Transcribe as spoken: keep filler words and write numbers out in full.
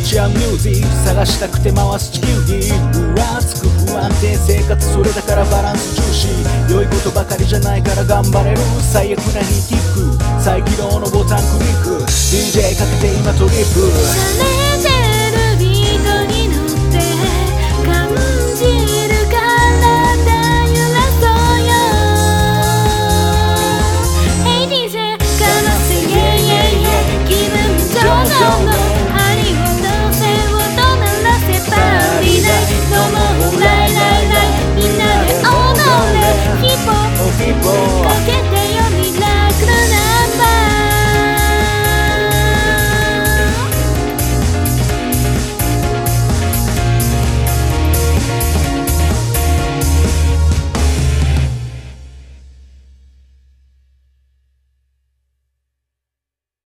ち合うミュージック探したくて回す地球儀ふらつく不安定生活それだからバランス重視良いことばかりじゃないから頑張れる最悪な日キック再起動のボタンクリック ディージェー かけて今トリップ